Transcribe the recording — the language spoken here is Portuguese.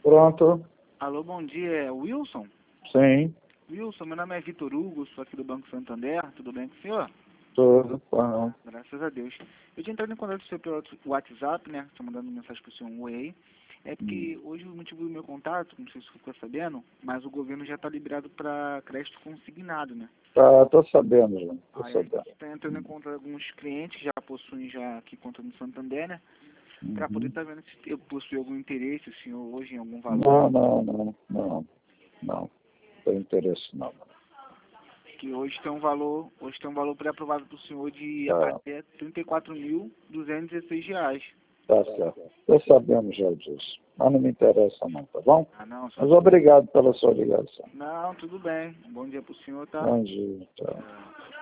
Pronto. Alô, bom dia, é Wilson? Sim, Wilson, meu nome é Vitor Hugo, sou aqui do Banco Santander, tudo bem com o senhor? tudo. Bom. Graças a Deus. Eu tinha entrado em contato com o senhor pelo WhatsApp, né? Estou mandando mensagem para o senhor um oi aí. É porque hoje o motivo do meu contato, não sei se você ficou sabendo, mas o governo já está liberado para crédito consignado, né? Tá, tô sabendo já. Tô Aí a gente sabendo. está entrando em contato com alguns clientes que já possuem já aqui conta no Santander, né? Para poder Uhum. estar vendo se eu possui algum interesse, o senhor hoje em algum valor. Não, não, não, não. Não tem interesse não. Que hoje tem um valor pré-aprovado para o senhor de Tá, até R$ 34.216. tá certo. Tô sabendo já disso. Mas não me interessa não, tá bom? Ah, não, só... Mas obrigado pela sua ligação. Não, tudo bem. Bom dia para o senhor, tá? Bom dia, tchau. É.